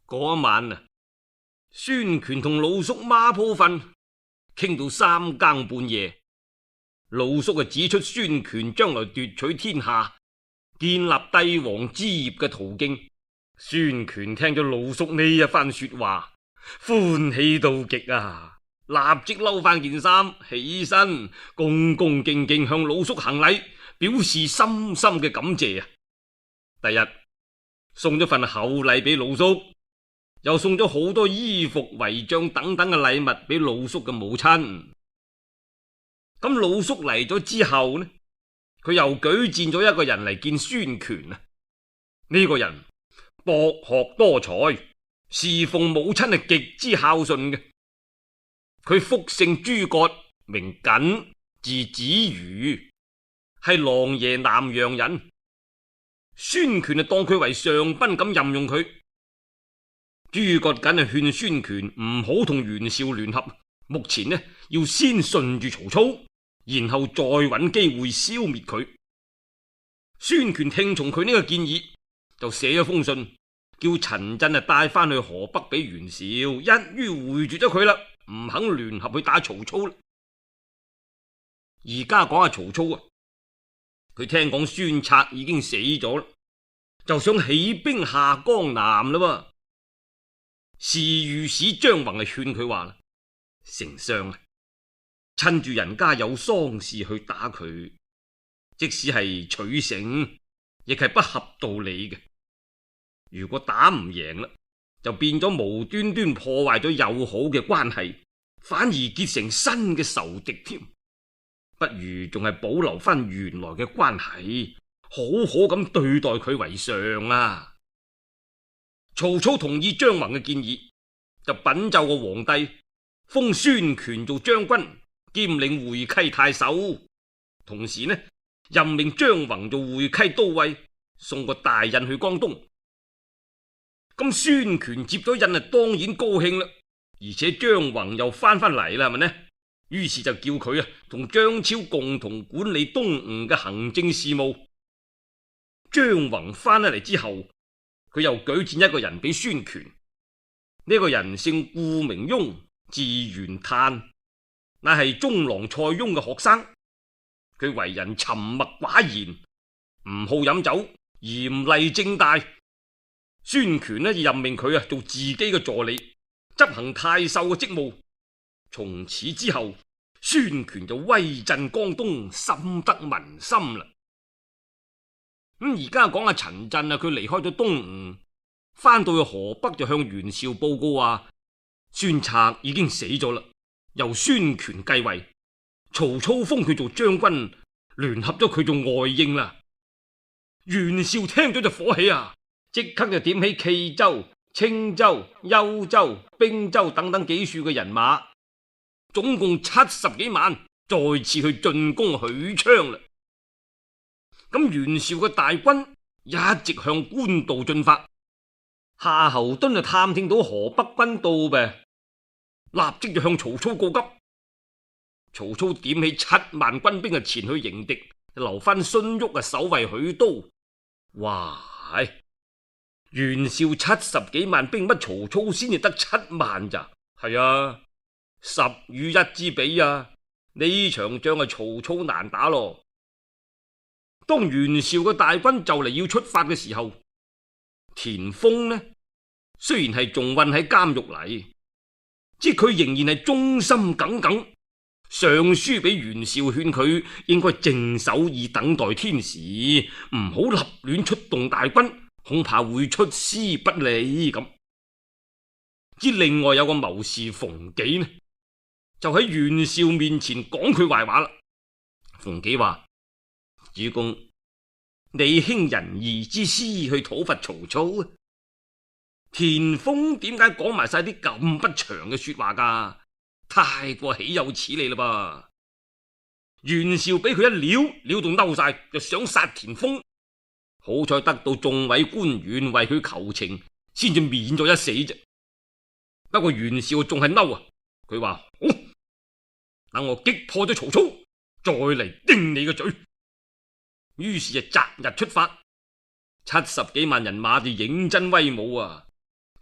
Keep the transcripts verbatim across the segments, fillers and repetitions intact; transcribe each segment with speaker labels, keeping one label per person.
Speaker 1: 嗰一晚啊，孫權同魯肅孖鋪瞓，傾到三更半夜。魯肅啊指出孫權將來奪取天下、建立帝王之業嘅途徑。孫權聽咗魯肅呢一番說話，歡喜到極啊！立即褸翻件衫，起身恭恭敬敬向魯肅行禮，表示深深嘅感謝啊！第日送咗份厚禮俾魯肅，又送咗好多衣服、遺仗等等嘅禮物俾魯肅嘅母親。咁魯肅嚟咗之後呢，佢又舉薦咗一個人嚟見孫權啊！呢、這個人博學多才，侍奉母親係極之孝順嘅。佢複姓諸葛，名瑾，字子瑜，係琅琊南陽人。孫權就當佢為上賓咁任用佢。諸葛瑾係勸孫權唔好同袁紹聯合，目前呢要先順住曹操，然後再揾機會消滅佢。孫權聽從佢呢個建議，就寫咗封信，叫陳震啊帶翻去河北俾袁紹，一於回絕咗佢啦，唔肯聯合去打曹操啦。而家講下曹操啊，佢聽講孫策已經死咗啦，就想起兵下江南啦。侍御史張宏係勸佢話啦：丞相啊，趁住人家有喪事去打佢，即使係取勝，亦係不合道理嘅。如果打唔贏啦，就變咗無端端破壞咗友好嘅關係，反而結成新嘅仇敵添。不如仲係保留翻原來嘅關係，好好咁對待佢為上啊！曹操同意張宏嘅建議，就稟奏個皇帝，封孫權做將軍，兼領會稽太守，同時呢任命張宏做會稽都尉，送個大印去江東。咁孫權接咗印啊，當然高興啦，而且張宏又翻返嚟啦，係咪呢？於是就叫佢啊同張超共同管理東吳嘅行政事務。張宏翻咗嚟之後，佢又舉薦一個人俾孫權。呢、這個人姓顧名雍，字元嘆，乃係中郎蔡邕嘅學生。佢為人沉默寡言，唔好飲酒，嚴厲正大。孫權呢就任命佢啊做自己嘅助理，執行太守嘅職務。從此之後，孫權就威震江東，深得民心啦。咁而家講下陳震啊，佢離開咗東吳，翻到去河北就向袁紹報告話，孫策已經死咗啦，由孫權繼位，曹操封佢做將軍，聯合咗佢做外應啦。袁紹聽咗就火起啊，即刻就點起冀州、青州、幽州、并州等等幾處嘅人馬，總共七十幾萬，再次去進攻許昌啦。咁袁紹嘅大軍一直向官渡進發，夏侯惇就探聽到河北軍到唄，立即就向曹操告急。曹操點起七萬軍兵啊前去迎敵，留翻荀彧啊守衛許都。哇！袁紹七十幾萬兵，乜曹操先至得七萬咋？係啊，十與一之比啊！呢場仗係曹操難打咯。當袁紹嘅大軍就嚟要出發嘅時候，田豐呢雖然係仲困喺監獄嚟，即佢仍然係忠心耿耿，上書俾袁紹勸佢應該靜守以等待天時，唔好立亂出動大軍，恐怕會出師不利咁。之另外有個謀士馮紀呢，就喺袁紹面前講佢壞話啦。馮紀話：主公，你興仁義之師去討伐曹操啊？田豐點解講埋晒啲咁不祥嘅說話噶？太過豈有此理啦噃！袁紹俾佢一撩，撩到嬲晒，就想殺田豐。好彩得到眾位官員為佢求情，先至免咗一死啫。不過袁紹仲係嬲啊！佢話：好，等我擊破咗曹操，再嚟叮你個嘴。於是就擇日出發，七十幾萬人馬就認真威武啊！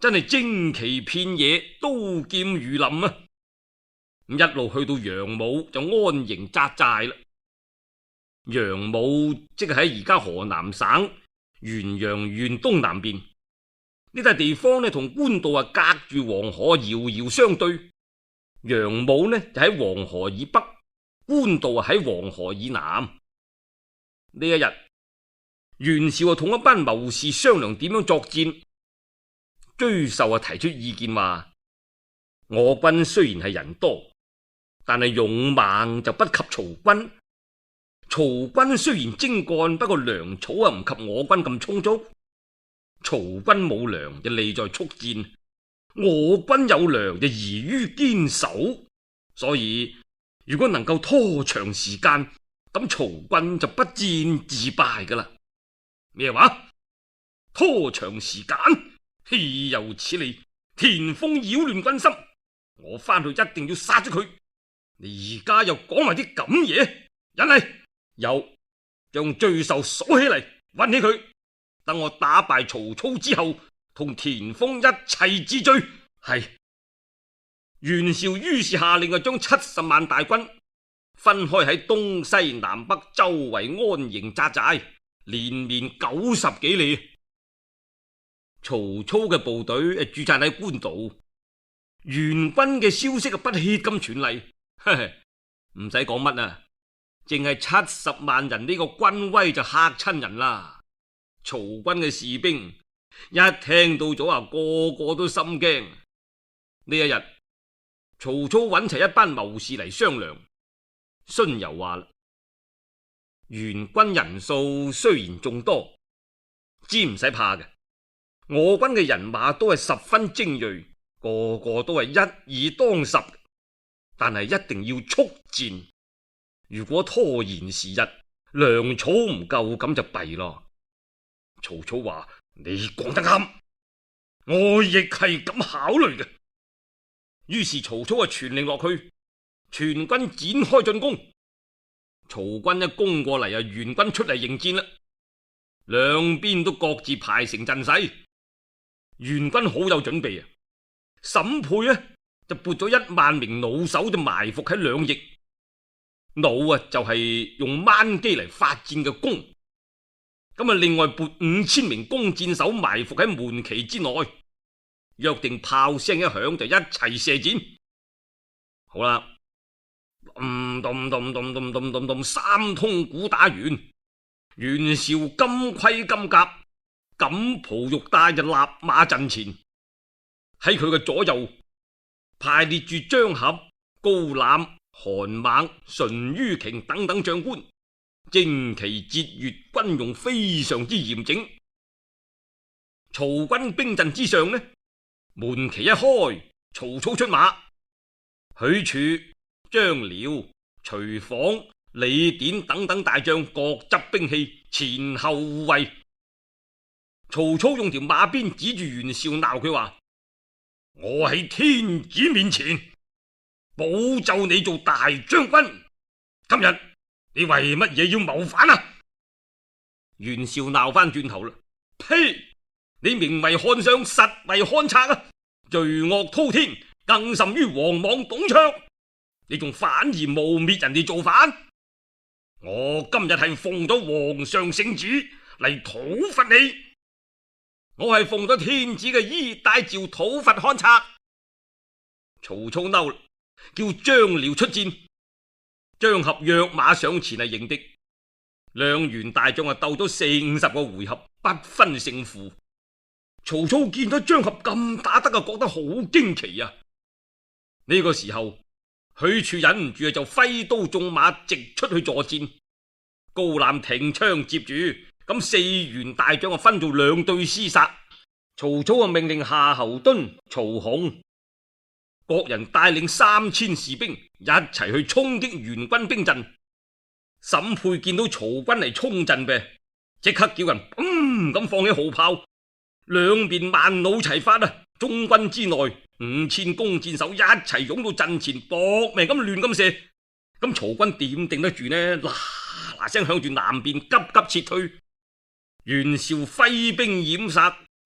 Speaker 1: 真係旌旗遍野，刀劍如林啊！一路去到楊武就安營紮寨啦。楊武即係喺而家河南省原陽縣東南邊呢笪地方呢，同官渡啊隔住黃河遙遙相對。楊武呢就喺黃河以北，官渡啊喺黃河以南。呢一日，袁紹啊同一班謀士商量點樣作戰。追授啊提出意見話：我軍雖然係人多，但係勇猛就不及曹軍。曹軍雖然精幹，不過糧草啊唔及我軍咁充足。曹軍冇糧就利在速戰，我軍有糧就宜於堅守。所以如果能夠拖長時間，咁曹軍就不戰自敗噶啦。咩話？拖長時間？豈有此理！田豐擾亂軍心，我翻去一定要殺咗佢。你而家又講埋啲咁嘢，人嚟！有，將沮授鎖起嚟，搵起佢，等我打敗曹操之後，同田豐一齊治罪。係。袁紹於是下令啊，將七十萬大軍分開喺東西南北周圍安營紮寨，連綿九十幾里。曹操嘅部隊誒駐紮喺官渡，袁軍嘅消息啊不歇咁傳嚟，唔使講乜啊，淨係七十萬人呢個軍威就嚇親人啦。曹軍嘅士兵一聽到咗啊，個個都心驚。呢一日，曹操揾齊一班謀士嚟商量。荀攸話啦：袁軍人數雖然眾多，知唔使怕嘅。我軍嘅人馬都係十分精銳，個個都係一二當十，但係一定要速戰。如果拖延時日，糧草唔夠，咁就弊咯。曹操話：你講得啱，我亦係咁考慮嘅。於是曹操啊傳令落去，全軍展開進攻。曹軍一攻過嚟啊，袁軍出嚟迎戰啦，兩邊都各自排成陣勢。袁軍好有準備啊！審配啊就撥咗一萬名弩手就埋伏喺兩翼。弩啊就係用掹機嚟發箭嘅弓。咁啊另外撥五千名弓箭手埋伏喺門旗之內，約定炮聲一響就一齊射箭。好啦，咚咚咚咚咚咚咚咚，三通鼓打完，袁紹金盔金甲，錦袍玉帶就立馬陣前。喺佢嘅左右排列住張合、高覽、韓猛、淳于瓊等等將官，旌旗節月，軍容非常之嚴整。曹軍兵陣之上呢，門旗一開，曹操出馬，許褚、張遼、徐晃、李典等等大將各執兵器，前後護衛。曹操用條馬鞭指住袁紹鬧佢話：我喺天子面前保奏你做大將軍，今日你為乜嘢要謀反啊？袁紹鬧翻轉頭啦，呸！你名為漢相，實為漢賊啊！罪惡滔天，更甚於王莽董卓，你仲反而誣衊人哋造反。我今日係奉咗皇上聖旨嚟討伐你，我係奉咗天子嘅衣帶詔討伐漢賊。曹操嬲啦，叫張遼出戰。張合躍馬上前嚟迎敵，兩員大將啊鬥咗四五十個回合，不分勝負。曹操見到張合咁打得啊，覺得好驚奇啊！呢、這個時候，許褚忍唔住就揮刀縱馬直出去助戰。高覽挺槍接住，咁四員大將啊分做兩隊廝殺。曹操啊命令夏侯惇、曹洪各人帶領三千士兵一齊去衝擊袁軍兵陣。審配見到曹軍嚟衝陣唄，即刻叫人砰咁放起號炮。兩邊萬弩齊發啊！中軍之內五千弓箭手一齊湧到陣前，搏命咁亂咁射。咁曹軍點定得住呢？嗱嗱聲向住南邊急急撤退。袁紹揮兵掩殺，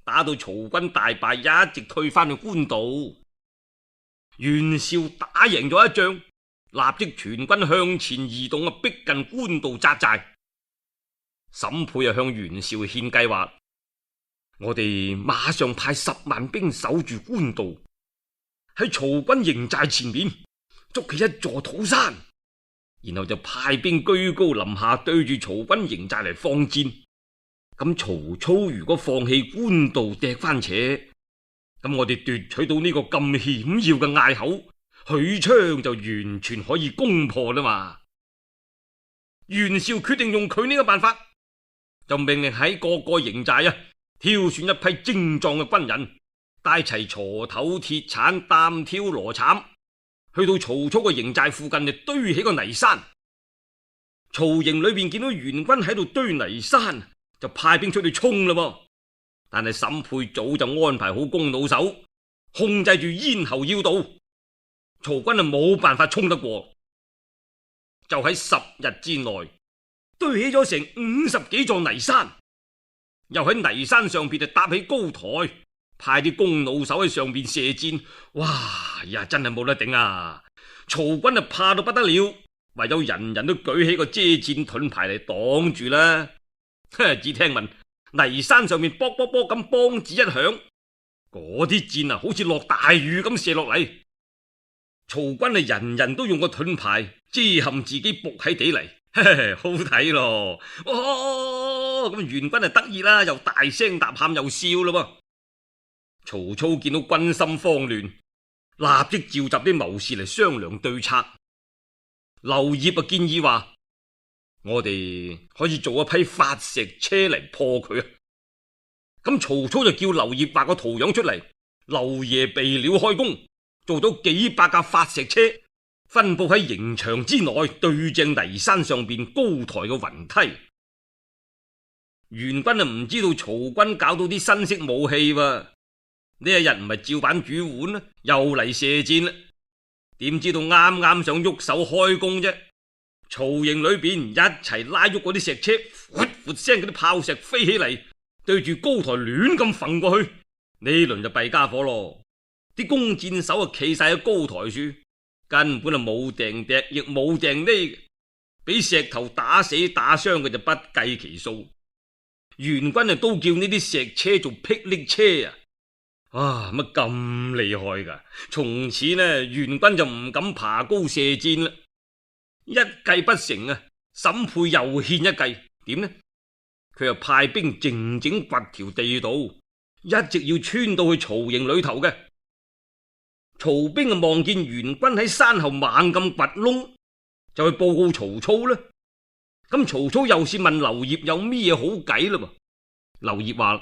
Speaker 1: 打到曹軍大敗，一直退翻去官渡。袁紹打贏咗一仗，立即全軍向前移動啊，逼近官渡紮寨。沈沛啊向袁紹獻計劃：我哋馬上派十萬兵守住官渡，喺曹軍營寨前面築起一座土山，然後就派兵居高臨下對住曹軍營寨嚟放箭。咁曹操如果放棄官渡踢翻斜，咁我哋奪取到呢個咁險要嘅隘口，許昌就完全可以攻破啦嘛。袁紹決定用佢呢個辦法，就命令喺各個營寨啊挑選一批精壯嘅軍人，帶齊鋤頭、鐵鏟、擔挑、羅鏟，去到曹操嘅營寨附近就堆起個泥山。曹營裏邊見到袁軍喺度堆泥山，就派兵出去衝啦。但係沈沛早就安排好弓弩手，控制住咽喉要道，曹軍啊冇辦法衝得過。就喺十日之內堆起咗成五十幾座泥山，又喺泥山上邊就搭起高台，派啲弓弩手喺上邊射箭。哇呀，真係冇得頂啊！曹軍啊怕到不得了，唯有人人都舉起個遮箭盾牌嚟擋住啦。只聽聞泥山上面卜卜卜咁梆子一響，嗰啲箭啊好似落大雨咁射落嚟。曹軍啊人人都用個盾牌遮冚自己伏喺地嚟，好睇咯。哦，咁袁軍啊得意啦，又大聲吶喊又笑咯。曹操見到軍心慌亂，立即召集啲謀士嚟商量對策。劉燁啊建議話：我哋可以做一批發石車嚟破佢啊！咁曹操就叫劉燁畫個圖樣出嚟，劉爺備料開工，做咗幾百架發石車，分布喺營牆之內，對正泥山上邊高台嘅雲梯。袁軍啊唔知道曹軍搞到啲新式武器喎，呢一日唔係照板煮碗啦，又嚟射箭啦，點知道啱啱想喐手開工啫，曹營裏邊一齊拉喐嗰啲石車，噗噗聲嗰啲炮石飛起嚟，對住高台亂咁揈過去。呢輪就弊家伙咯，啲弓箭手啊企晒喺高台處，根本就冇掟掟，亦冇掟呢，俾石頭打死打傷嘅就不計其數。袁軍啊都叫呢啲石車做霹靂車啊！哇，乜咁厲害噶？從此呢，袁軍就唔敢爬高射箭啦。一計不成啊，沈沛又獻一計，點呢？佢又派兵靜靜掘條地道，一直要穿到去曹營裏頭嘅。曹兵啊望見袁軍喺山後猛咁掘窿，就去報告曹操啦。咁曹操又是問劉燁有咩好計啦？劉燁話：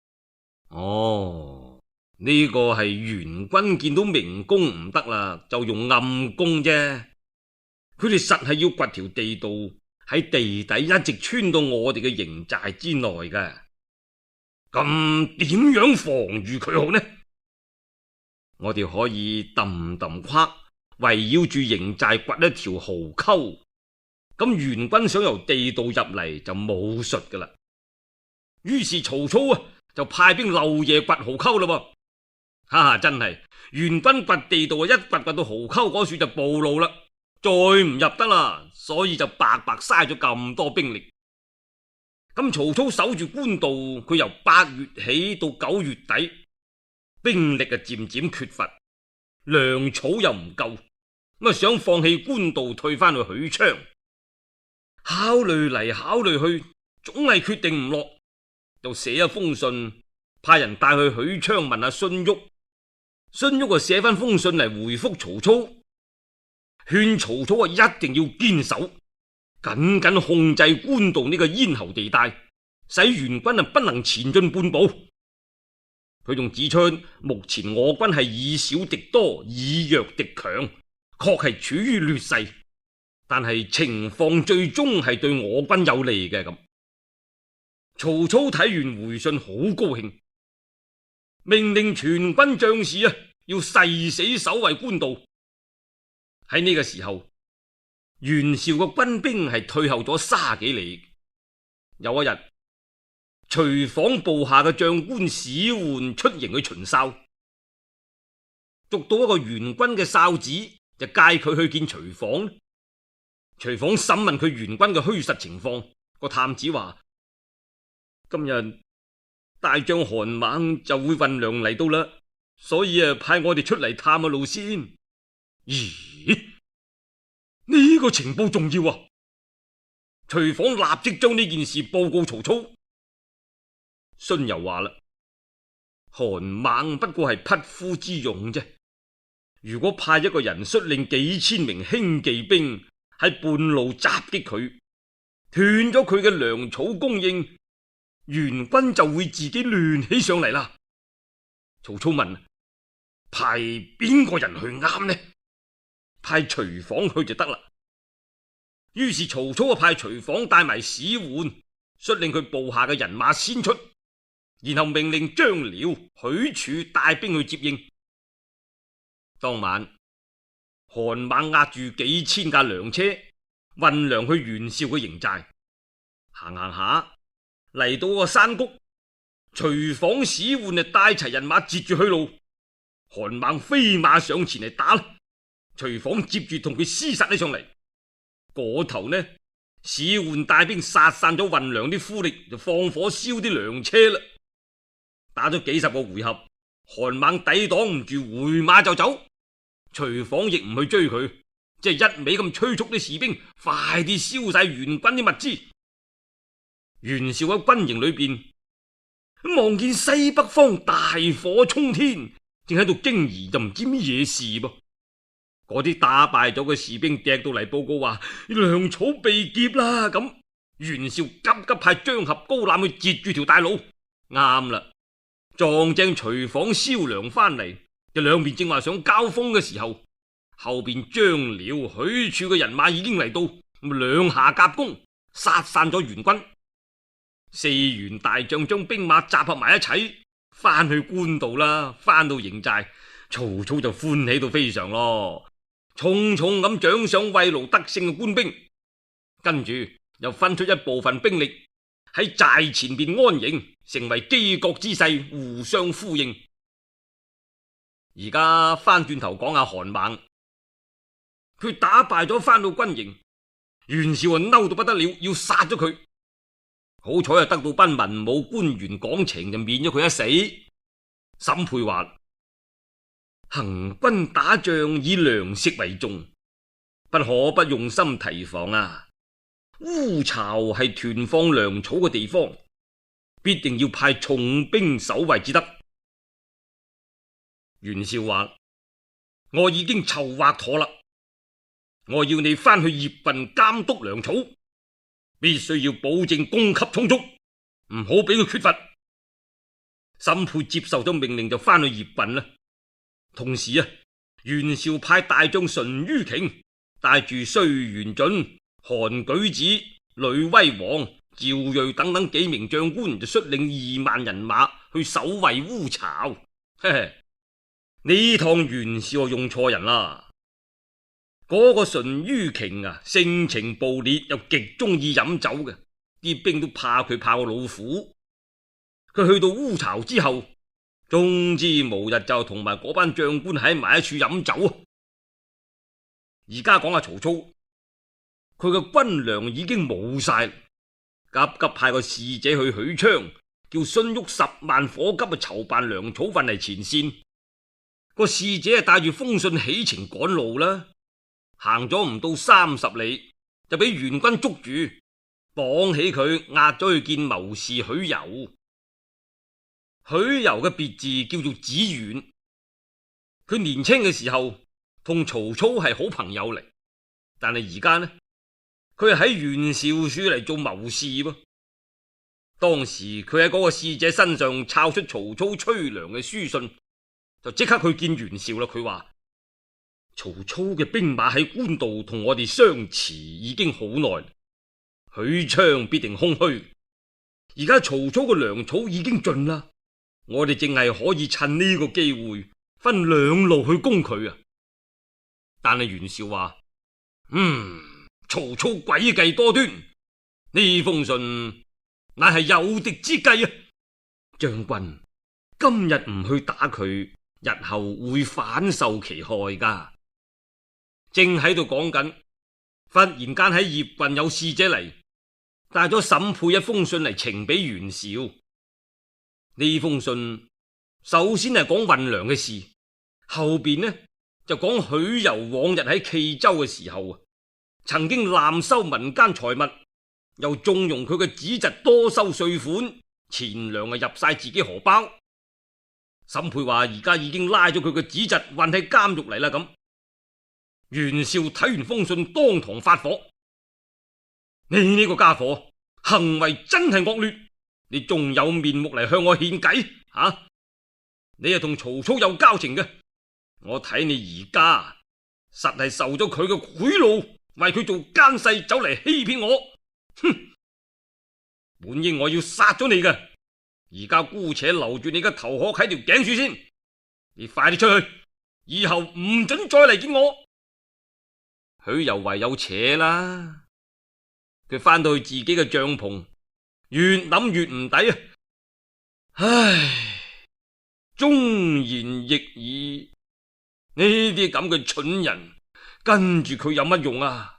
Speaker 1: 哦，呢個係袁軍見到明攻唔得啦，就用暗攻啫。佢哋實係要掘條地道喺地底一直穿到我哋嘅營寨之內嘅。咁點樣防禦佢好呢？我哋可以揼揼框圍繞住營寨掘一條壕溝，咁袁軍想由地道入嚟就冇術噶啦。於是曹操啊就派兵漏夜掘壕溝啦。哈哈，真係袁軍掘地道啊，一掘掘到壕溝嗰處就暴露啦，再唔入得啦，所以就白白嘥咗咁多兵力。咁曹操守住官渡，佢由八月起到九月底，兵力啊漸漸缺乏，糧草又唔夠，咁啊想放棄官渡退翻去許昌。考慮嚟考慮去，總係決定唔落，就寫一封信，派人帶去許昌問下荀彧。荀彧啊寫翻封信嚟回覆曹操，勸曹操啊一定要堅守，緊緊控制官渡呢個咽喉地帶，使袁軍啊不能前進半步。佢仲指出，目前我軍係以少敵多，以弱敵強，確係處於劣勢，但係情況最終係對我軍有利嘅。咁曹操睇完回信好高興，命令全軍將士啊要誓死守衛官渡。喺呢個時候，袁紹嘅軍兵係退後咗卅幾里。有一日， 隨訪部下嘅將官史渙出營去巡哨，捉到一個元軍嘅哨子，就介佢去見隨訪。隨訪審問佢元軍嘅虛實情況，個探子話：今日大將韓猛就會運糧嚟到啦，所以啊派我哋出嚟探下路先。咦？呢個情報重要啊！隨訪立即將呢件事報告曹操。荀攸話啦：韓猛不過係匹夫之勇啫，如果派一個人率領幾千名輕騎兵喺半路襲擊佢，斷咗佢嘅糧草供應，元軍就會自己亂起上嚟啦。曹操問：派邊個人去啱呢？派隨訪去就得啦。於是曹操就派隨訪帶埋史渙，率領佢部下嘅人馬先出，然後命令張遼、許褚帶兵去接應。當晚，韓猛押住幾千架糧車運糧去袁紹嘅營寨，行行下嚟到個山谷，隨訪史渙就帶齊人馬截住去路，韓猛飛馬上前嚟打，隨訪接住同佢廝殺起上嚟。嗰頭呢，史渙帶兵殺散咗運糧啲夫力，就放火燒啲糧車啦。打咗幾十個回合，韓猛抵擋唔住，回馬就走。隨訪亦唔去追佢，即係一味咁催促啲士兵快啲燒晒元軍啲物資。袁紹喺軍營裏邊望見西北方大火沖天，正喺度驚疑，就唔知乜嘢事噃。嗰啲打敗咗嘅士兵趯到嚟報告話糧草被劫啦，咁袁紹急急派張合、高覽去截住條大路。啱啦，撞正隨訪燒糧翻嚟，就兩邊正話想交鋒嘅時候，後邊張遼、許褚嘅人馬已經嚟到，咁兩下夾攻，殺散咗元軍。四員大將將兵馬集合埋一齊，翻去官渡啦，翻到營寨，曹操就歡喜到非常咯。重重咁獎賞慰勞得勝嘅官兵，跟住又分出一部分兵力喺寨前邊安營，成為犄角之勢，互相呼應。而家翻轉頭講下韓猛，佢打敗咗翻到軍營，袁紹啊嬲到不得了，要殺咗佢。好彩啊得到班文武官員講情，就免咗佢一死。審配話：行軍打仗以糧食為重，不可不用心提防啊！烏巢係囤放糧草嘅地方，必定要派重兵守衛至得。袁紹話：我已經籌劃妥啦，我要你翻去葉郡監督糧草，必須要保證供給充足，唔好俾佢缺乏。審配接受咗命令就翻去葉郡啦。同時啊，袁紹派大將淳于瓊帶住睢元準、韓舉子、呂威王、趙睿等等幾名將官，就率領二萬人馬去守衛烏巢。嘿嘿，呢趟袁紹用錯人啦。嗰、那個淳于瓊啊，性情暴烈，又極中意飲酒嘅，啲兵都怕佢怕過老虎。佢去到烏巢之後，終之無日就同埋嗰班將官喺埋一處飲酒啊！而家講下曹操，佢嘅軍糧已經冇晒，急急派個使者去許昌，叫荀彧十萬火急啊籌辦糧草運嚟前線。個使者啊帶住封信起程趕路啦，行咗唔到三十里，就俾元軍捉住，綁起佢押咗去見謀士許攸。許攸嘅別字叫做子遠，佢年輕嘅時候同曹操係好朋友嚟，但係而家呢，佢係喺袁紹處嚟做謀士噃。當時佢喺嗰個使者身上抄出曹操催糧嘅書信，就即刻去見袁紹啦。佢話曹操嘅兵馬喺官渡同我哋相持已經好耐，許昌必定空虛。而家曹操嘅糧草已經盡啦，我哋淨係可以趁呢個機會分兩路去攻佢啊！但係袁紹話：嗯，曹操詭計多端，呢封信乃係誘敵之計啊！將軍今日唔去打佢，日後會反受其害噶。正喺度講緊，忽然間喺葉郡有使者嚟，帶咗沈佩一封信嚟呈俾袁紹。呢封信首先係講運糧嘅事，後邊呢就講許攸往日喺冀州嘅時候啊，曾經濫收民間財物，又縱容佢嘅子侄多收稅款，錢糧啊入晒自己荷包。沈佩話而家已經拉咗佢嘅子侄運喺監獄嚟啦。咁袁紹睇完封信，當堂發火：你呢個家伙行為真係惡劣，你仲有面目嚟向我獻計啊？你係同曹操有交情嘅，我睇你而家實係受咗佢嘅賄賂，為佢做奸細走嚟欺騙我。哼！本應我要殺咗你嘅，而家姑且留住你嘅頭殼喺條頸處先。你快啲出去，以後唔准再嚟見我。許攸唯有扯啦，佢翻到去自己嘅帳篷，越諗越唔抵啊！唉，忠言逆耳，呢啲咁嘅蠢人跟住佢有乜用啊？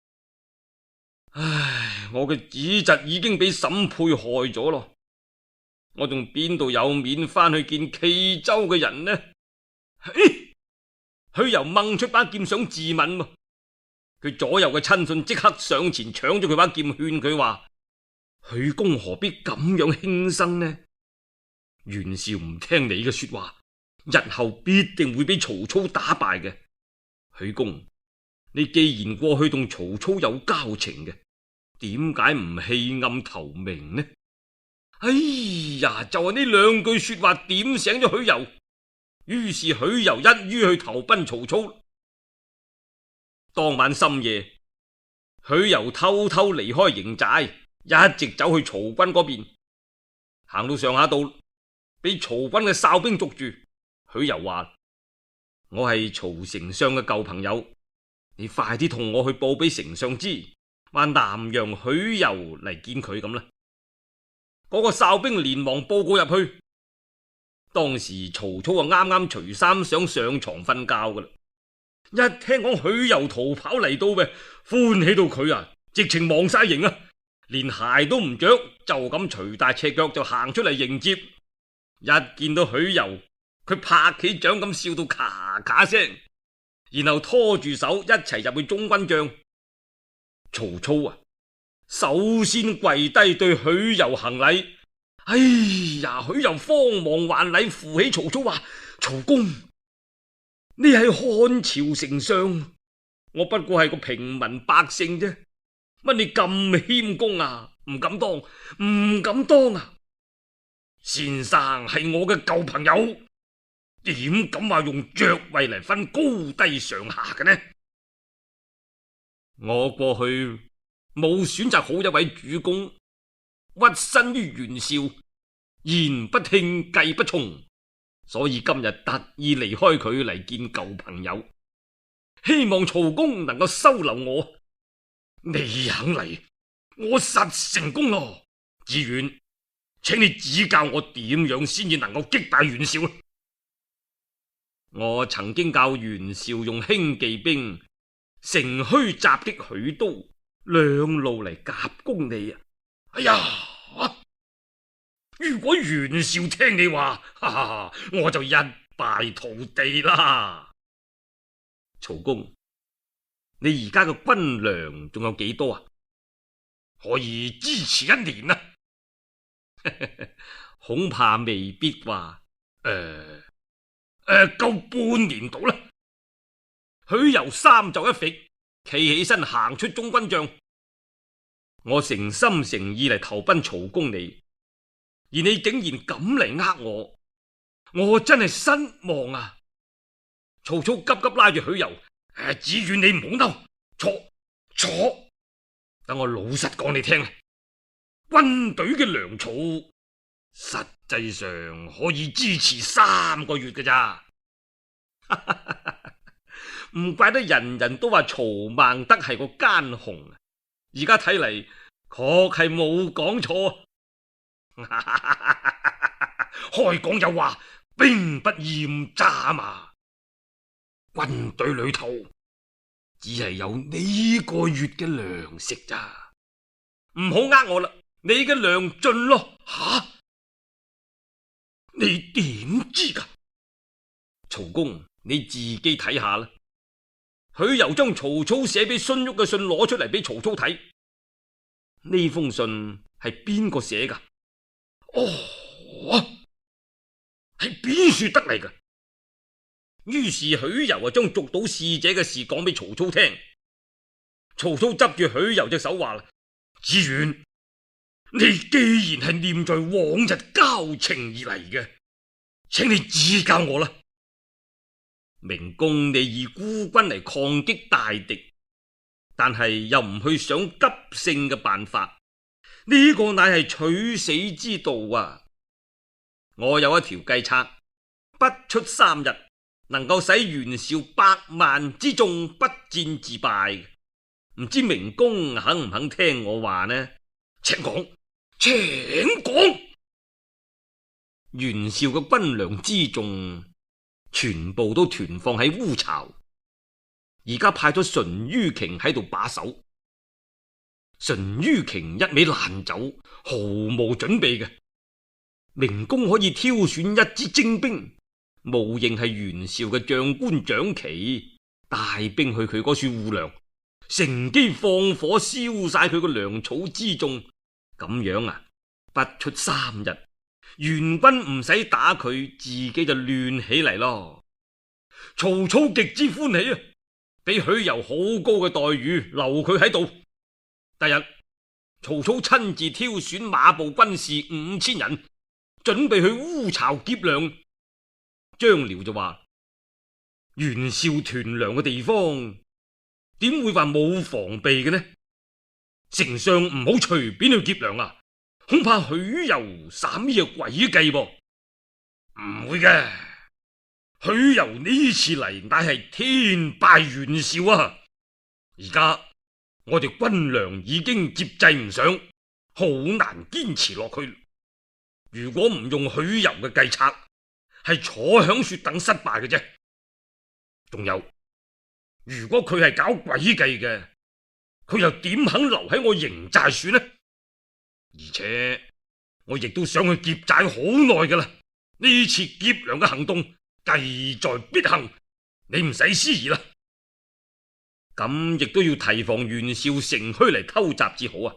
Speaker 1: 唉，我嘅子侄已經俾沈佩害咗咯，我仲邊度有面翻去見冀州嘅人呢？嘿，許攸掹出把劍想自刎，佢左右嘅親信即刻上前搶咗佢把劍，勸佢話：許公何必咁樣輕生呢？袁紹唔聽你嘅說話，日後必定會俾曹操打敗嘅。許公，你既然過去同曹操有交情嘅，點解唔棄暗投明呢？哎呀，就係呢兩句說話點醒咗許攸，於是許攸一於去投奔曹操。當晚深夜，許攸偷偷離開營寨，一直走去曹軍嗰邊，行到上下道，俾曹軍嘅哨兵捉住。許攸話：我係曹丞相嘅舊朋友，你快啲同我去報俾丞相知，話南陽許攸嚟見佢咁啦。嗰個哨兵連忙報告入去。當時曹操啊啱啱除衫想上床瞓覺噶啦，一聽講許攸逃跑嚟到嘅，歡喜到佢啊直情忘晒形啊，連鞋都唔着，就咁隨大赤腳就行出嚟迎接。一見到許攸，佢拍起掌咁笑到咔咔聲，然後拖住手一齊入去中軍帳。曹操啊首先跪低對許攸行禮。哎呀，許攸慌忙還禮，扶起曹操話：曹公，你係漢朝丞相，我不過係個平民百姓啫，乜你咁謙恭啊？唔敢當，唔敢當啊！先生係我嘅舊朋友，點敢話用爵位嚟分高低上下嘅呢？我過去冇選擇好一位主公，屈身於袁紹，言不聽計不從，所以今日特意離開佢嚟見舊朋友，希望曹公能夠收留我。你肯嚟，我實成功咯。志遠，請你指教我點樣先至能夠擊敗袁紹。我曾經教袁紹用輕騎兵乘虛襲擊許都，兩路嚟夾攻你啊！哎呀，如果袁紹聽你話，哈哈，我就一敗塗地啦。曹公，你而家嘅軍糧仲有幾多啊？可以支持一年啊？恐怕未必話，誒誒，夠半年到啦。許攸三袖一揈，企起身行出中軍帳。我誠心誠意嚟投奔曹公你，而你竟然咁嚟呃我，我真係失望啊！曹操急急拉住許攸：誒，只願你唔好嬲，坐坐，等我老實講你聽啊！軍隊嘅糧草實際上可以支持三個月嘅咋。唔怪得人人都話曹孟德係個奸雄，而家睇嚟確係冇講錯。 開講有話，兵不厭詐嘛。軍隊裏頭只係有呢個月嘅糧食咋，唔好呃我啦。你嘅糧盡咯。吓，你點知噶？曹公，你自己睇下啦。許攸將曹操寫俾荀彧嘅信攞出嚟俾曹操睇，呢封信係邊個寫噶？哦，係邊處得嚟噶？於是許攸啊，將捉到使者嘅事講俾曹操聽。曹操執住許攸隻手話啦：子遠，你既然係念在往日交情而嚟嘅，請你指教我啦。明公，你以孤軍嚟抗擊大敵，但係又唔去想急勝嘅辦法，呢個乃係取死之道啊！我有一條計策，不出三日，能夠使袁紹百萬之眾不戰自敗。唔知明公肯唔肯聽我話呢？請講，請講。袁紹嘅軍糧之眾全部都屯放喺烏巢，而家派咗淳于瓊喺度把守。淳于瓊一味爛走，毫無準備嘅。明公可以挑選一支精兵，無形係袁紹嘅將官長旗，帶兵去佢嗰處護糧，乘機放火燒晒佢個糧草之眾。咁樣啊，不出三日，袁軍唔使打佢，自己就亂起嚟咯。曹操極之歡喜啊，俾許攸好高嘅待遇，留佢喺度。第日曹操親自挑選馬步軍士五千人，準備去烏巢劫糧。張遼就話：袁紹屯糧嘅地方點會話冇防備嘅呢？丞相唔好隨便去劫糧啊，恐怕許攸耍咩詭計噃？唔會嘅，許攸呢次嚟乃係天敗袁紹啊！而家我哋軍糧已經接濟唔上，好難堅持落去。如果唔用許攸嘅計策，係坐享雪等失敗嘅啫。仲有，如果佢係搞詭計嘅，佢又點肯留喺我營寨處呢？而且我亦都想去劫寨好耐噶啦，呢次劫糧嘅行動勢在必行，你唔使思疑啦。咁亦都要提防袁紹乘虛嚟偷襲至好啊！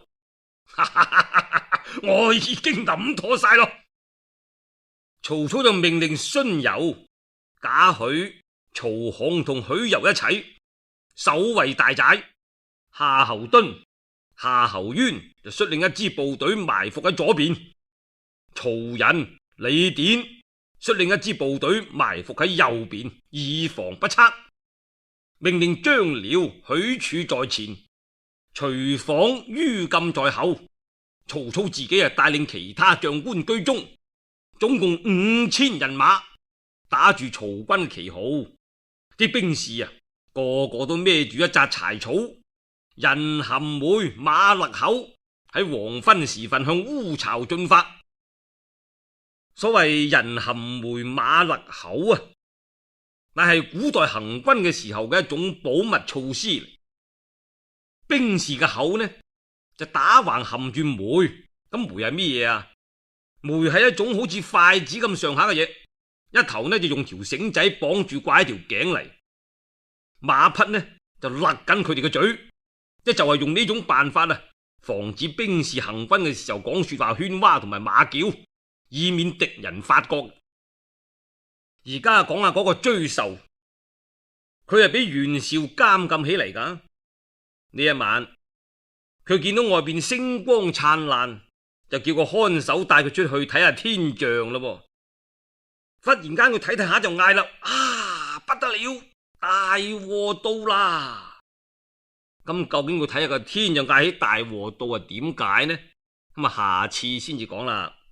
Speaker 1: 我已經諗妥晒咯。曹操就命令荀攸、賈詡、曹洪同許攸一齊守衛大寨。夏侯惇、夏侯淵就率領一支部隊埋伏喺左邊，曹仁、李典率領一支部隊埋伏喺右邊，以防不測。命令張遼、許褚在前，徐晃、于禁在後。曹操自己啊帶領其他將官居中，總共五千人馬，打住曹軍旗號。啲兵士啊，個個都孭住一紮柴草，人含梅馬勒口，喺黃昏時分向烏巢進發。所謂人含梅馬勒口啊，乃係古代行軍嘅時候嘅一種保密措施嚟。兵士嘅口呢就打橫含住梅，咁梅係咩嘢啊？梅係一種好似筷子咁上下嘅嘢，一頭呢就用條繩仔綁住掛喺條頸嚟，馬匹呢就勒緊佢哋嘅嘴，即就係用呢種辦法啊，防止兵士行軍嘅時候講說話喧嘩同埋馬叫，以免敵人發覺。而家講下嗰個追授，佢係俾袁紹監禁起嚟噶。呢一晚佢見到外邊星光燦爛，就叫個看守帶佢出去睇下天象咯。忽然間佢睇睇下就嗌啦：啊，不得了，大禍到啦！咁究竟佢睇下個天就嗌起大禍到啊？點解呢？咁啊，下次先至講啦。